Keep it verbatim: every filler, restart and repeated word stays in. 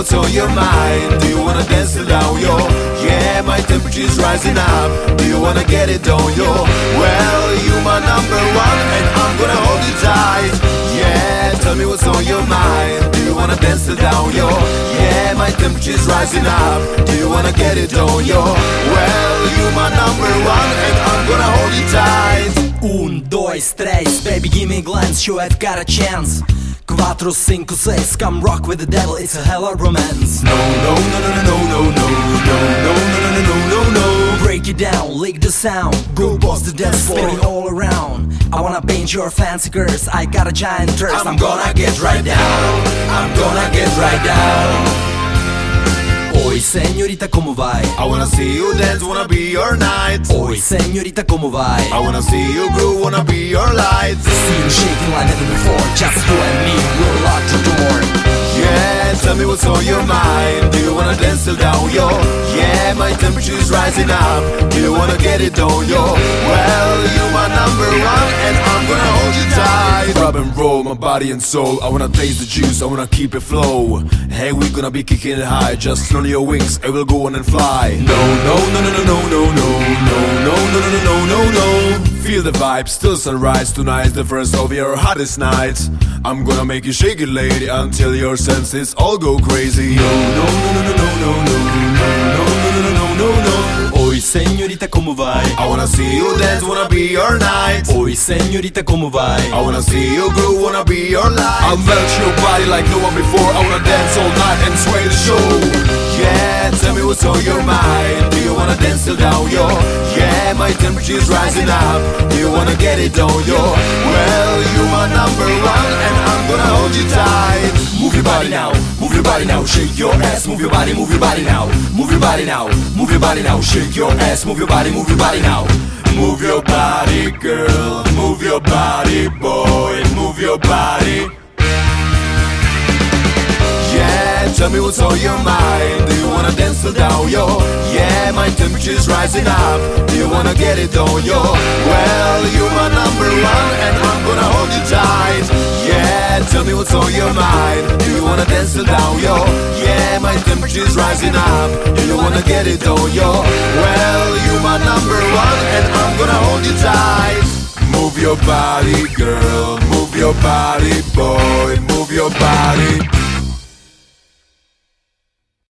what's on your mind. Do you wanna dance till down, yo? Yeah, my temperature's rising up. Do you wanna get it, don't yo? Well, you my number one, and I'm gonna hold you tight. Yeah, tell me what's on your mind. Do you wanna dance till down, yo? Yeah, my temperature's rising up. Do you wanna get it, don't yo? Well, you my number one, and I'm gonna hold you tight. Un, dois, três, baby give me a glance, show I've got a chance. Quattro, cinco, seis, come rock with the devil, it's a hella romance. No, no, no, no, no, no, no, no, no, no, no, no, no, no. Break it down, lick the sound, go bust the dance floor, spin it all around. I wanna paint your fancy curse, I got a giant thirst. I'm gonna get right down, I'm gonna get right down. Oi, señorita, ¿cómo vai? I wanna see you dance, wanna be your night. Oi, señorita, ¿cómo vai? I wanna see you groove, wanna be your light. See you shaking like never before, just you and me, we'll lock the door. Yeah, tell me what's on your mind. Do you wanna dance till down, yo? Yeah, my temperature's rising up. Do you wanna get it, don't yo? Well, you my number one, and I'm gonna hold you tight. Rub and roll my body and soul. I wanna taste the juice, I wanna keep it flow. Hey, we gonna be kicking it high. Just on your wings, I will go on and fly. No, no, no, no, no, no, no, no, no, no, no, no, no, no, no. Feel the vibe, still sunrise. Tonight's the first of your hottest nights. I'm gonna make you shake it, lady, until your senses all go crazy. No, no, no, no, no, no, no, no, no, no, no, no, no, no. Oi, señorita, ¿cómo vai? I wanna see you dance, wanna be your night. Oi, señorita, ¿cómo vai? I wanna see you groove, wanna be your light. I'll melt your body like no one before. I wanna dance all night and sway the show. Yeah, tell me what's on your mind. Do you wanna dance till down, yo? Yeah, my temperature's rising up. Do you wanna get it, don't yo? Well, you my number one, and I'm gonna hold you tight. Move your body now, move your body now, shake your ass, move your body, move your body now, move your body now, move your body now, shake your ass, move your body, move your body now. Move your body, girl, move your body, boy, move your body. Yeah, tell me what's on your mind. Do you wanna dance till down, yo? Yeah, my temperature's rising up. Do you wanna get it, don't yo? Well, you're my number one, and I'm gonna hold you tight. Yeah, tell me what's on your mind. Do you wanna dance till down, yo? Yeah, my temperature's rising up. Do you wanna get it, don't yo? Well, you're my number one, and I'm gonna hold you tight. Move your body, girl, move your body, boy, move your body.